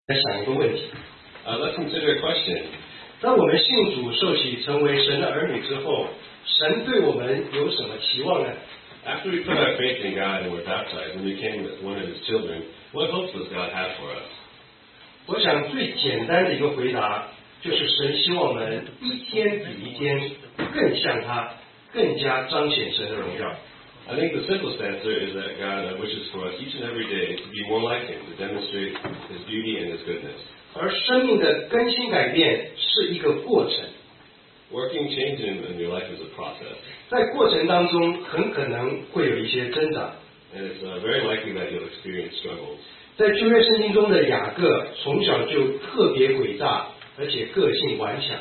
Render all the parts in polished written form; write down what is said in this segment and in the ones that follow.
来想一个问题。 Let's consider a question. 当我们信主受洗成为神的儿女之后，神对我们有什么期望呢？ After we put our faith in God and were baptized and became one of His children, what hopes does God have for us? 我想最简单的一个回答就是神希望我们一天比一天更像他，更加彰显神的荣耀。 I think the simplest answer is that God wishes for us each and every day to be more like Him, to demonstrate His beauty and His goodness. 而生命的更新改变是一个过程， Working change in your life is a process. 在过程当中很可能会有一些挣扎。 And it's very likely that you'll experience struggles. 在旧约圣经中的雅各从小就特别诡诈，而且个性顽强。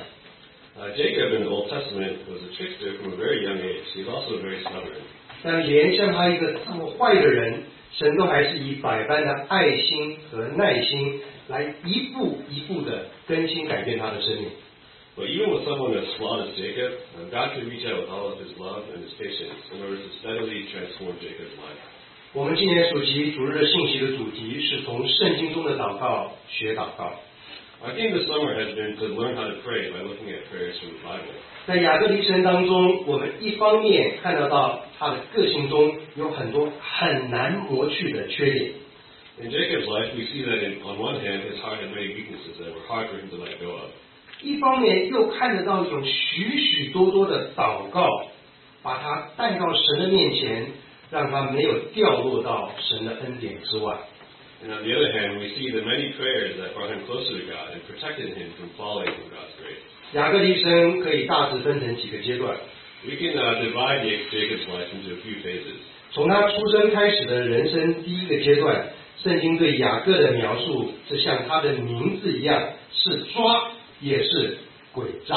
Jacob in the Old Testament was a trickster from a very young age. He was also very stubborn. 但连像他一个这么坏的人，神都还是以百般的爱心和耐心来一步一步的更新改变他的生命。 But even with someone as flawed as Jacob, God could reach out with all of His love and His patience in order to steadily transform Jacob's life. 我们今年暑期主日信息的主题是从圣经中的祷告学祷告。 Our theme this summer has been to learn how to pray by looking at prayers from the Bible. 在雅各的一生当中，我们一方面看得到他的个性中有很多很难磨去的缺点， In Jacob's life, we see that on one hand, his heart had many weaknesses that were hard for him to let go of. 一方面又看得到有许许多多的祷告，把他带到神的面前，让他没有掉落到神的恩典之外。 And on the other hand, we see the many prayers that brought him closer to God and protected him from falling from God's grace. 雅各的一生可以大致分成几个阶段， We can divide Jacob's life into a few phases. 从他出生开始的人生第一个阶段，圣经对雅各的描述是像他的名字一样，是抓也是诡诈。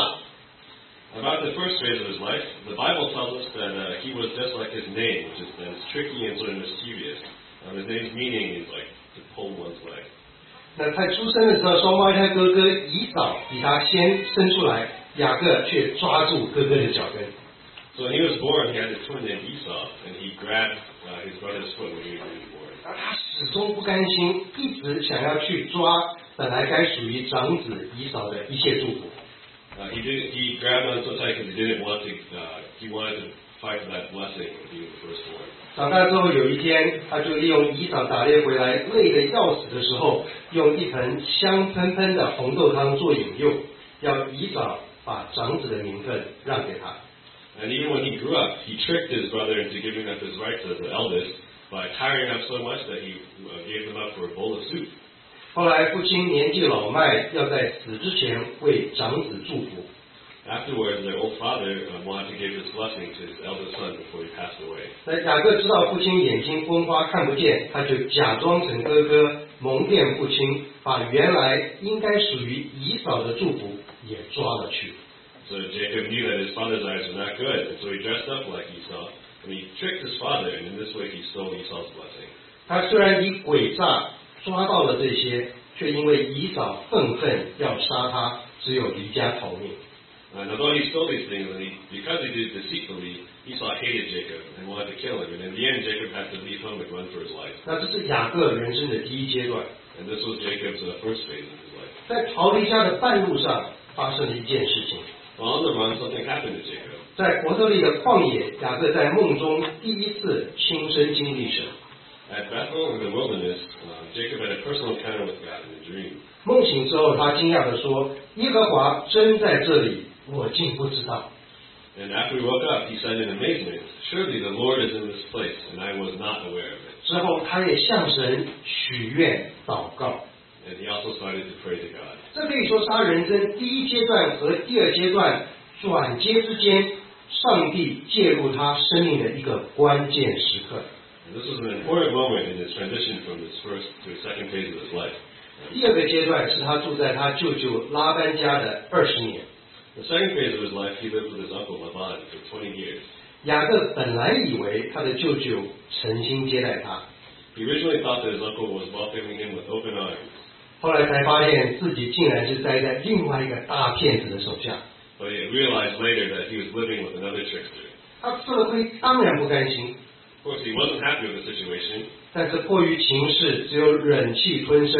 About the first phase of his life, the Bible tells us that he was just like his name, which is that it's tricky and sort of mischievous. His name's meaning is like to pull one's leg. 那在出生的时候，双胞胎哥哥以扫比他先生出来，雅各却抓住哥哥的脚跟。 So when he was born, he had a twin named Esau, and he grabbed his brother's foot when he was born. 而他始终不甘心，一直想要去抓本来该属于长子以扫的一切祝福。 He grabbed on so tight because he didn't want to. He wanted to fight for that blessing of being the firstborn. 长大之后有一天，他就利用以扫打猎回来累得要死的时候，用一盆香喷喷的红豆汤做引诱，要以扫把长子的名分让给他。 And even when he grew up, he tricked his brother into giving up his rights as the eldest by tiring up so much that he gave them up for a bowl of soup. 后来父亲年纪老迈，要在死之前为长子祝福。 Afterwards, their old father wanted to give his blessing to his eldest son before he passed away. 那雅各知道父亲眼睛昏花看不见，他就假装成哥哥，蒙骗父亲，把原来应该属于以扫的祝福也抓了去。 So Jacob knew that his father's eyes were not good, and so he dressed up like Esau, and he tricked his father, and in this way he stole Esau's blessing. 他虽然以诡诈抓到了这些，却因为以扫愤恨要杀他，只有离家逃命。 And although he stole these things, because he did it deceitfully, Esau hated Jacob and wanted to kill him. And in the end, Jacob had to leave home and run for his life. 那这是雅各人生的第一阶段。 And this was Jacob's first phase of his life. 在逃离家的半路上，发生了一件事情。 While on the run, something happened to Jacob. 在伯特利的旷野，雅各在梦中第一次亲身经历神。 At Bethel in the wilderness, Jacob had a personal encounter with God in a dream. 梦醒之后，他惊讶地说：“耶和华真在这里，我竟不知道。” And after he woke up, he said in amazement, "Surely the Lord is in this place, and I was not aware of it." 之后，他也向神许愿祷告。 And he also started to pray to God. 这可以说是他人生第一阶段和第二阶段转接之间，上帝介入他生命的一个关键时刻。 And this was an important moment in his transition from his first to his second phase of his life. 第二个阶段是他住在他舅舅拉班家的20年。 The second phase of his life, he lived with his uncle Laban for 20 years. 雅各本来以为他的舅舅诚心接待他， He originally thought that his uncle was welcoming him with open arms, 后来才发现自己竟然是栽在另外一个大骗子的手下。 but he realized later that he was living with another trickster. 他吃了亏，当然不甘心， Of course, he wasn't happy with the situation, 但是迫于情势，只有忍气吞声，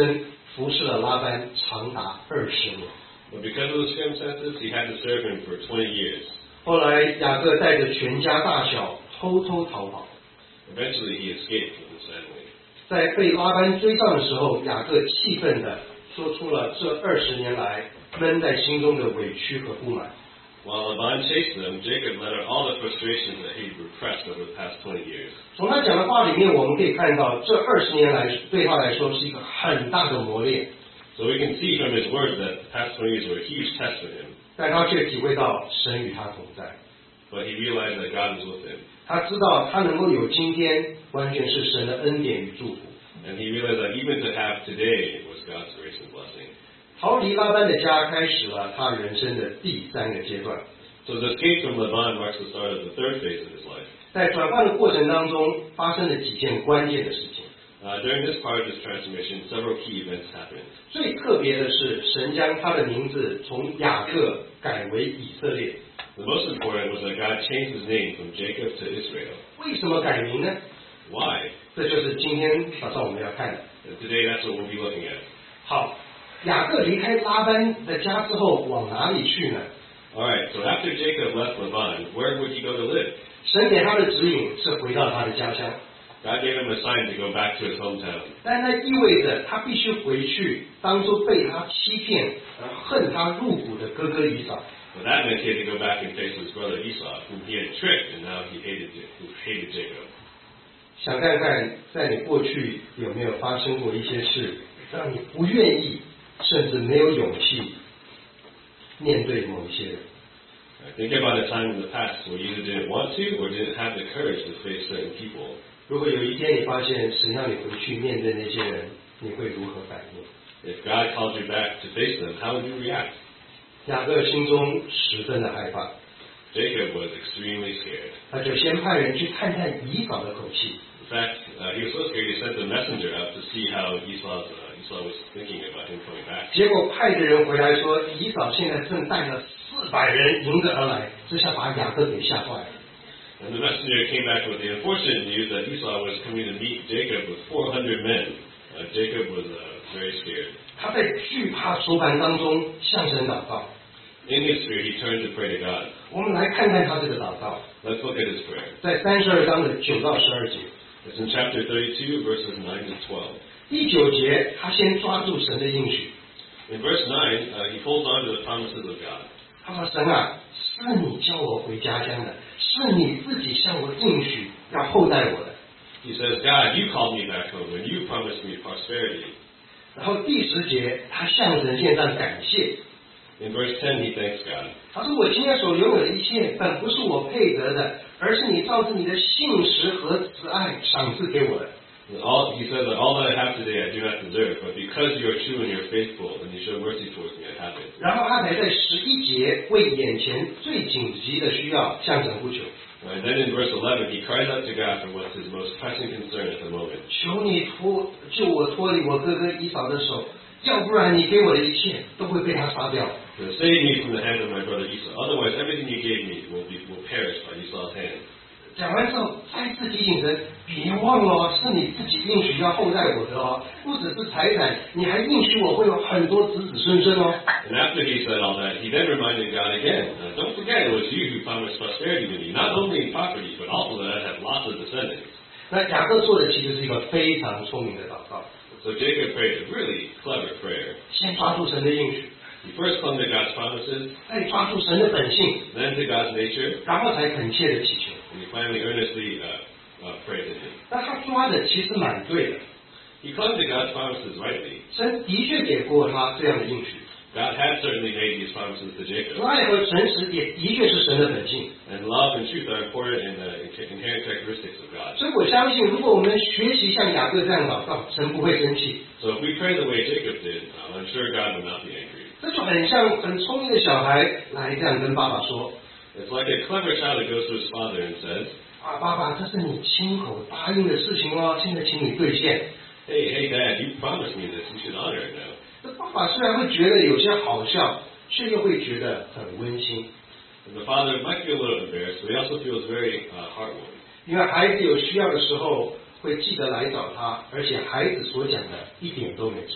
服侍了拉班长达20年。 But because of the circumstances, he had to serve him for 20 years. 后来雅各带着全家大小偷偷逃跑。 Eventually, he escaped with his family. 在被拉班追上的时候，雅各气愤地说出了这20年来闷在心中的委屈和不满。 While Laban chased them, Jacob let out all the frustrations that he repressed over the past 20 years. 从他讲的话里面，我们可以看到，这20年来对他来说是一个很大的磨练。 So we can see from his words that the past 20 years were a huge test for him. 但他却体会到神与他同在。 But he realized that God was with him. 他知道他能够有今天，完全是神的恩典与祝福。 And he realized that even to have today was God's grace and blessing. 逃离拉班的家，开始了他人生的第3个阶段。 So the escape from Laban marks the start of the third phase of his life. 在转换的过程当中，发生了几件关键的事情。 During this part of his transformation, several key events happened. 最特别的是，神将他的名字从雅各改为以色列。 The most important was that God changed his name from Jacob to Israel. 为什么改名呢？ Why? 这就是今天早上我们要看的。 And today, that's what we'll be looking at. 好，雅各离开拉班的家之后，往哪里去呢？ All right, so after Jacob left Laban, where would he go to live? 神给他的指引是回到他的家乡， God gave him a sign to go back to his hometown. 但那意味着他必须回去当初被他欺骗而恨他入骨的哥哥以扫。 But that meant he had to go back and face his brother Esau, whom he had tricked, and now he hated Jacob. 想看看在你过去有没有发生过一些事，让你不愿意，甚至没有勇气面对某一些人。 Think about a time in the past where you either didn't want to or didn't have the courage to face certain people. 如果有一天你发现神让你回去面对那些人，你会如何反应？ If God called you back to face them, how would you react? 雅各心中十分的害怕， Jacob was extremely scared. 他就先派人去探探以扫的口气。 In fact, he was so scared he sent a messenger out to see how Esau was thinking about him coming back. 结果派的人回来说，以扫现在正带了400人迎着而来，这下把雅各给吓坏了。 And the messenger came back with the unfortunate news that Esau was coming to meet Jacob with 400 men. Jacob was very scared. 他在惧怕愁烦当中向神祷告。 In his fear, he turned to pray to God. 我们来看看他这个祷告， Let's look at his prayer. 在32章的9到12节。 It's in chapter 32, verses 9 to 12. 第9节，他先抓住神的应许。 In verse 9, he holds on to the promises of God. 他说：“神啊，是你叫我回家乡的，是你自己向我应许要厚待我的。” He says, God, you called me back home and you promised me prosperity. 然后第10节，他向神献上感谢。 In verse 10, he thanks God. 他说：“我今天所拥有的一切，本不是我配得的，而是你照着你的信实和慈爱赏赐给我的。” He says that all that I have today I do not deserve, but because you are true and you're faithful and you show mercy towards me, I have it. 然后他才在11节为眼前最紧急的需要向神呼求。 And then in verse 11, he cries out to God for what's his most pressing concern at the moment. 求你救我脱离我哥哥以扫的手，要不然你给我的一切都会被他杀掉。 So save me from the hand of my brother Esau. Otherwise, everything you gave me will perish by Esau's hand. 讲完之后，再次提醒人，别忘了哦，是你自己应许要厚待我的哦，不只是财产，你还应许我会有很多子子孙孙哦。 And after he said all that, he then reminded God again, don't forget it was you who promised prosperity to me, not only in property, but also that I'd have lots of descendants. 那雅各做的其实是一个非常聪明的祷告， So Jacob prayed a really clever prayer. 先抓住神的应许， He first clung to God's promises, 再抓住神的本性， then to God's nature, 然后才恳切的祈求。 and he finally earnestly prayed to him. 那他抓的其实蛮对的， He clung to God's promises rightly. 神的确给过他这样的应许， God had certainly made these promises to Jacob. 爱和诚实也的确是神的本性。 And love and truth are important in the inherent characteristics of God. 所以我相信，如果我们学习像雅各这样祷告，神不会生气。 So if we pray the way Jacob did, I'm sure God will not be angry. 这就很像很聪明的小孩来这样跟爸爸说 It's like a clever child that goes to his father and says, 啊，爸爸，这是你亲口答应的事情哦，现在请你兑现。 hey, Dad, you promised me this. You should honor it now. 这爸爸虽然会觉得有些好笑，却又会觉得很温馨， And the father might feel a little embarrassed, but he also feels very heartwarming. 因为孩子有需要的时候会记得来找他，而且孩子所讲的一点都没错。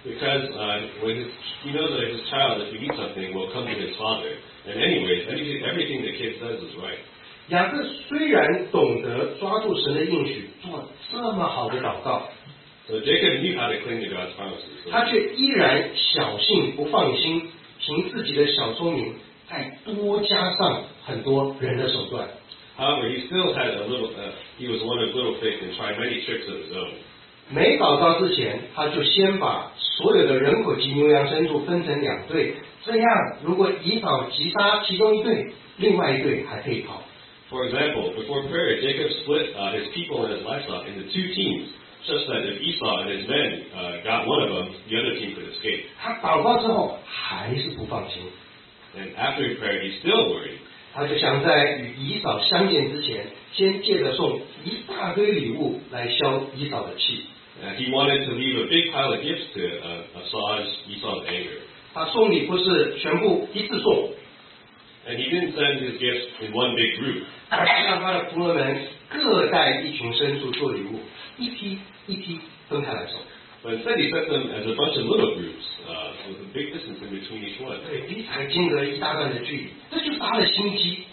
Because when he knows that his child, if he needs something, will come to his father. And anyways, everything the kid says is right. 雅各虽然懂得抓住神的应许，做这么好的祷告， So Jacob knew how to cling to God's promises. 他却依然小信不放心，凭自己的小聪明，再多加上很多人的手段。 However, he still had a little. He was one of little faith and tried many tricks of his own. 没祷告之前，他就先把所有的人口及牛羊牲畜分成2队，这样如果以扫击杀其中一队，另外一队还可以跑。 For example, before prayer, Jacob split his people and his livestock into 2 teams, such that if Esau and his men got one of them, the other team could escape. 他祷告之后还是不放心， And after prayer, he's still worried. 他就想在与以扫相见之前，先借着送一大堆礼物来消以扫的气。 He wanted to leave a big pile of gifts to assuage Esau's anger. 他送礼不是全部一次送， And he didn't send his gifts in one big group. 而是让他的仆人们各带一群牲畜做礼物，一批一批分开来送。 But instead, he sent them as a bunch of little groups, with a big distance in between each one. 对，彼此还经隔一大段的距离，这就是他的心机。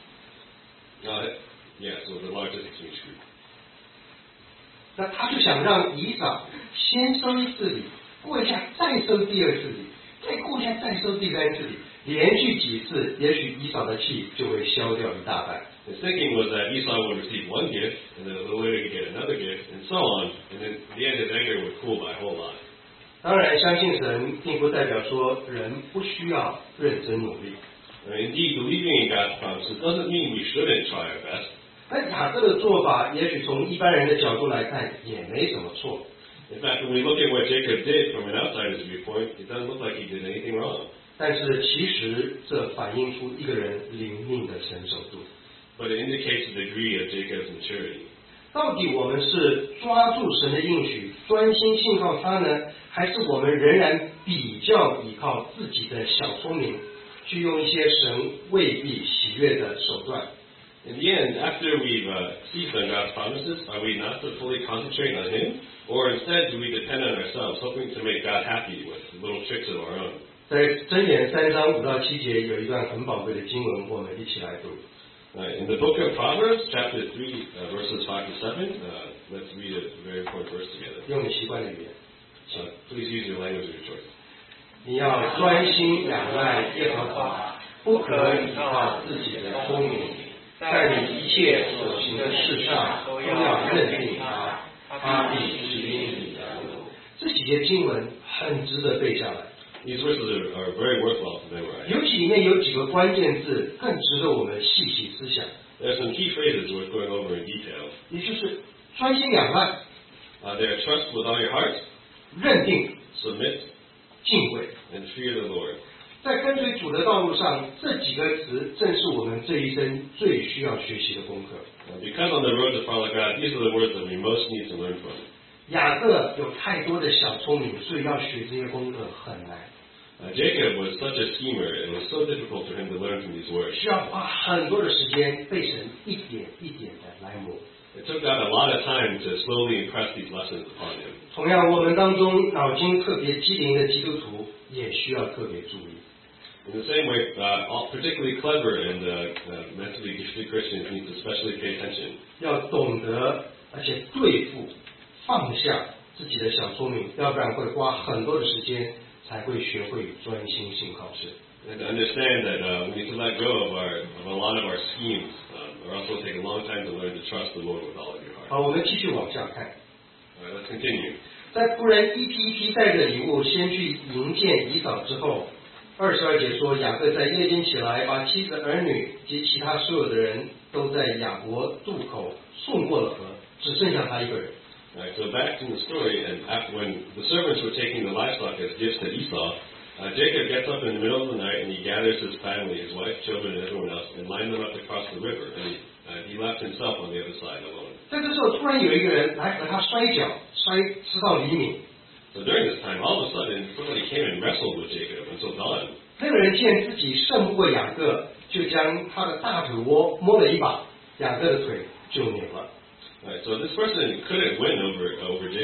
Yeah, so the largest exchange group. 那他就想让以扫先收一次礼，过一下再收第2次礼，再过一下再收第3次礼，连续几次，也许以扫的气就会消掉一大半。 His thinking was that Esau would receive one gift, and then a little later he'd get another gift, and so on, and then in the end his anger would cool by a whole lot. 当然，相信神并不代表说人不需要认真努力。 Indeed, believing in God's promises doesn't mean we shouldn't try our best. 但雅各的做法，也许从一般人的角度来看，也没什么错。 In fact, when we look at what Jacob did from an outsider's viewpoint, it doesn't look like he did anything wrong. 但是其实这反映出一个人灵命的成熟度。 But it indicates the degree of Jacob's maturity. 到底我们是抓住神的应许，专心信靠他呢，还是我们仍然比较依靠自己的小聪明，去用一些神未必喜悦的手段？ In the end, after we've seized on God's promises, are we not to fully concentrate on Him? Or instead, do we depend on ourselves, hoping to make God happy with little tricks of our own? 在箴言3章5到7节有一段很宝贵的经文，我们一起来读。 In the book of Proverbs, chapter 3, verses 5 to 7, let's read a very important verse together. 用你习惯的语言， Please use your language of your choice. 你要专心仰赖耶和华，不可依靠自己的聪明，在你一切所行的事上都要认定他，他必指引你的路。这几节经文很值得背下来， These verses are very worthwhile to memorize. 尤其里面有几个关键字更值得我们细细思想， There are some key phrases worth going over in detail. 也就是专心仰赖、 They are trust with all your heart, 认定、 submit, 敬畏。 and fear the Lord. 在跟随主的道路上，这几个词正是我们这一生最需要学习的功课。 Because on the road to follow God, these are the words that we most need to learn from. 雅各有太多的小聪明，所以要学这些功课很难， Jacob was such a schemer, and it was so difficult for him to learn from these words. 需要花很多的时间被神一点一点的来磨。 It took God a lot of time to slowly impress these lessons upon him. 同样，我们当中脑筋特别机灵的基督徒也需要特别注意。 In the same way, particularly clever and mentally gifted Christians need to especially pay attention. 要懂得，而且对付、放下自己的小聪明，要不然会花很多的时间才会学会专心信靠神。 And to understand that we need to let go of a lot of our schemes, or else it'll take a long time to learn to trust the Lord with all of your heart. 好，我们继续往下看。 All right, let's continue. 在仆人一批一批带着礼物先去迎见以扫之后，22节说，雅各在夜间起来，把妻子儿女及其他所有的人都在雅博渡口送过了河，只剩下他一个人。 All right, so back in the story, and after when the servants were taking the livestock as gifts to Esau, Jacob gets up in the middle of the night and he gathers his family, his wife, children, and everyone else, and lines them up to cross the river. And he left himself on the other side alone. 在这时候，突然有一个人来和他摔跤，直到黎明。 So during this time, all of a sudden, somebody came and wrestled with Jacob until dawn. 那个人见自己胜不过雅各，就将他的大腿窝摸了一把，雅各的腿就扭了。 All right, so this person couldn't win over Jacob,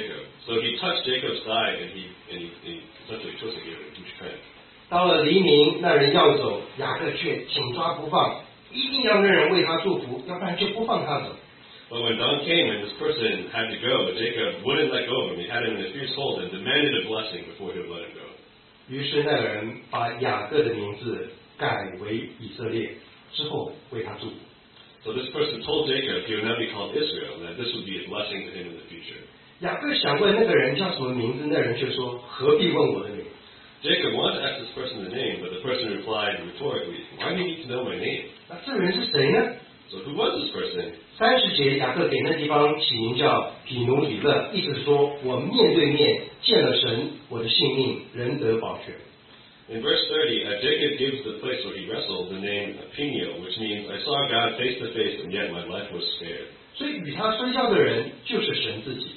So he touched Jacob's thigh, and he essentially twisted, gave it a huge cramp. 到了黎明，那人要走，雅各却紧抓不放，一定要那人为他祝福，要不然就不放他走。 But when dawn came and this person had to go, Jacob wouldn't let go of him. He had him in a fierce hold and demanded a blessing before he would let him go. 于是那个人把雅各的名字改为以色列，之后为他祝福。 So this person told Jacob he would now be called Israel, and that this would be a blessing to him in the future. 雅各想问那个人叫什么名字，那人却说：“何必问我的名？” Jacob wanted to ask this person the name, but the person replied rhetorically, "Why do you need to know my name?" 那这人是谁呢？ So who was this person? 30节，雅各给那地方起名叫比努里勒，意思是说我面对面见了神，我的性命仍得保全。 In verse 30, Jacob gives the place where he wrestled the name Peniel, which means I saw God face to face, and yet my life was spared. 所以与他摔跤的人就是神自己，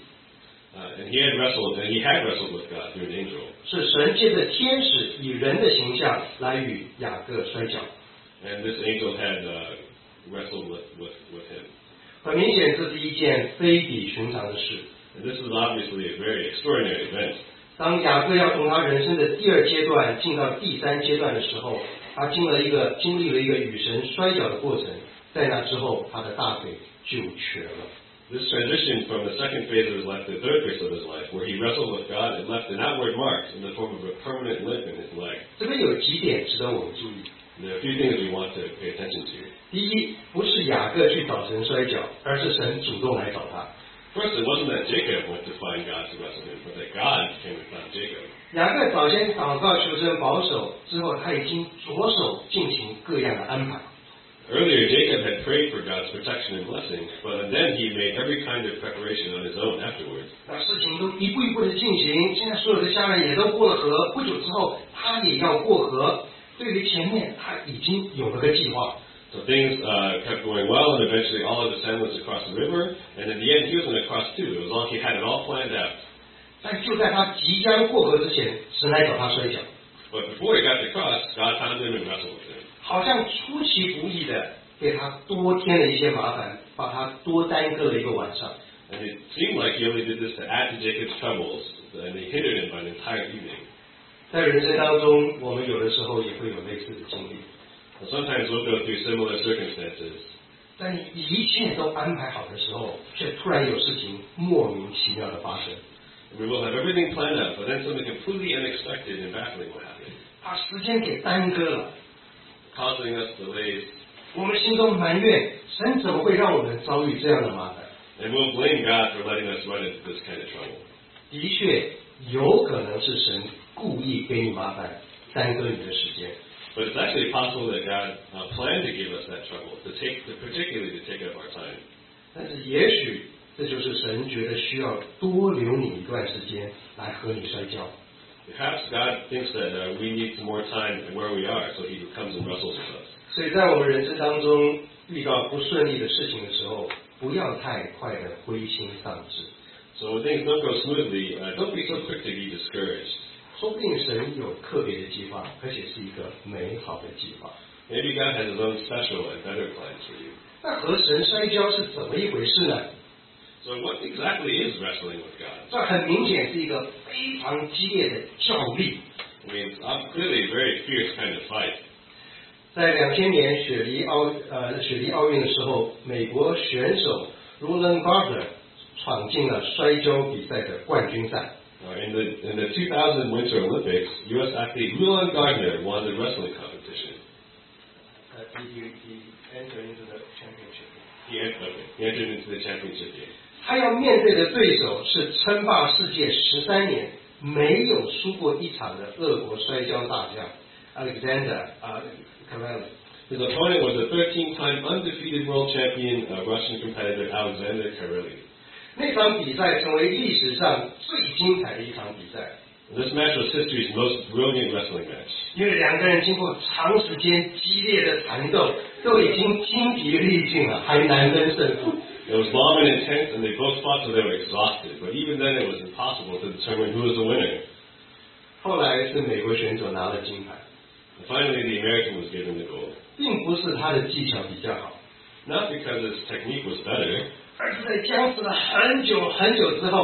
And he had wrestled with God through an angel. 是神借着天使以人的形象来与雅各摔跤。 And this angel had wrestled with him. 很明显，这是一件非比寻常的事。 And this is obviously a very extraordinary event. 当雅各要从他人生的第2阶段进到第3阶段的时候，他经历了一个与神摔跤的过程，在那之后，他的大腿就瘸了。 This transition from the second phase of his life to the third phase of his life, where he wrestled with God and left an outward mark in the form of a permanent limp in his leg. 这边有几点值得我们注意。 There are a few things we want to pay attention to. 第一，不是雅各去找神摔跤，而是神主动来找他。 First, it wasn't that Jacob went to find God to wrestle him, but that God came and found Jacob. 雅各早先祷告求神保守，之后他已经着手进行各样的安排。 Earlier, Jacob had prayed for God's protection and blessing, but then he made every kind of preparation on his own afterwards. 那事情都一步一步的进行，现在所有的家人也都过了河，不久之后他也要过河。对于前面他已经有了个计划。 So things kept going well, and eventually all of his family was across the river, and in the end, he was going to cross too. He had it all planned out. 但就在他即将过河之前，神来找他摔跤。 But before he got to cross, God found him and wrestled with him. 好像出其不意的给他多添了一些麻烦，把他多耽搁了一个晚上。 And it seemed like he only did this to add to Jacob's troubles, and they hindered him by an entire evening. 在人生当中，我们有的时候也会有类似的经历。 And sometimes we'll go through similar circumstances. 在你一切都安排好的时候，却突然有事情莫名其妙的发生。 We will have everything planned out, but then something completely unexpected and baffling will happen, 把时间给耽搁了， causing us delays, 我们心中埋怨神怎么会让我们遭遇这样的麻烦？ and we'll blame God for letting us run into this kind of trouble. 的确，有可能是神故意给你麻烦，耽搁你的时间。 But it's actually possible that God planned to give us that trouble, particularly to take up our time. 但是也许这就是神觉得需要多留你一段时间来和你摔跤。 Perhaps God thinks that we need some more time where we are, so He comes and wrestles with us. 所以在我们人生当中遇到不顺利的事情的时候，不要太快的灰心丧志。 So when things don't go smoothly, don't be so quick to be discouraged. 说不定神有特别的计划，而且是一个美好的计划。 Maybe God has His own special and better plans for you. 那和神摔跤是怎么一回事呢？ So what exactly is wrestling with God? 这很明显是一个非常激烈的较力。 I mean, it's clearly a very fierce kind of fight. 在2000年雪梨奥运的时候，美国选手 Roland Gardner 闯进了摔跤比赛的冠军赛。 In the 2000 Winter Olympics, U.S. athlete Roland Gardner won the wrestling competition. He entered into the championship. He entered into the championship game. 他要面对的对手是称霸世界13年、没有输过一场的俄国摔跤大将 Alexander Karelin。 His opponent was a 13-time undefeated world champion, Russian competitor Alexander Karelin. 那场比赛成为历史上最精彩的一场比赛。 This match was history's most brilliant wrestling match. 因为两个人经过长时间激烈的缠斗，都已经精疲力尽了，还难分胜负。 It was long and intense, and they both fought till they were exhausted. But even then, it was impossible to determine who was the winner. 后来是美国选手拿了金牌， And finally, the American was given the gold. 并不是他的技巧比较好， Not because his technique was better, 而是在僵持了很久很久之后，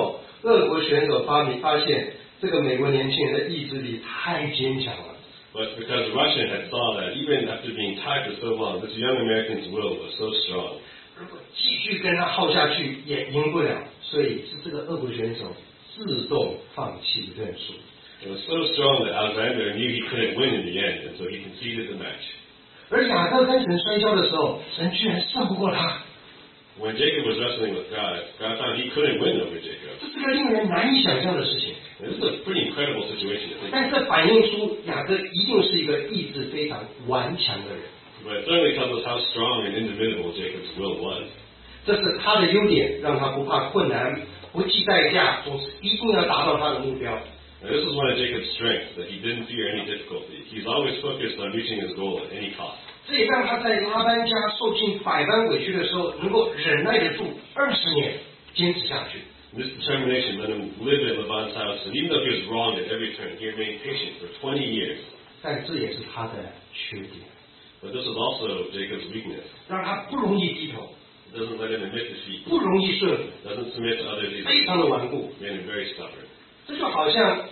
俄国选手发现这个美国年轻人的意志力太坚强了。 But because Russia had saw that even after being tied for so long, this young American's will was so strong. 如果继续跟他耗下去也赢不了，所以是这个俄国选手自动放弃认输。 It was so strong that Alexander knew he couldn't win in the end, and so he conceded the match. 而雅各跟神摔跤的时候，神居然胜不过他。 When Jacob was wrestling with God, God found he couldn't win over Jacob. 这是个令人难以想象的事情。 And this is a pretty incredible situation to think 但 about. 这反映出雅各一定是一个意志非常顽强的人。 But it certainly tells us how strong and indomitable Jacob's will was. 这是他的优点，让他不怕困难，不计代价，总是一定要达到他的目标。 Now, this is one of Jacob's strengths, that he didn't fear any difficulty. He's always focused on reaching his goal at any cost. 这也让他在拉班家受尽百般委屈的时候，能够忍耐得住20年，坚持下去。 This determination let him live at Laban's house, and even though he was wrong at every turn, he remained patient for 20 years. 但这也是他的缺点， But this is also Jacob's weakness. 让他不容易低头， It doesn't let him admit defeat. 不容易顺服， Doesn't submit to others either. 非常的顽固。 Made him very stubborn. 这就好像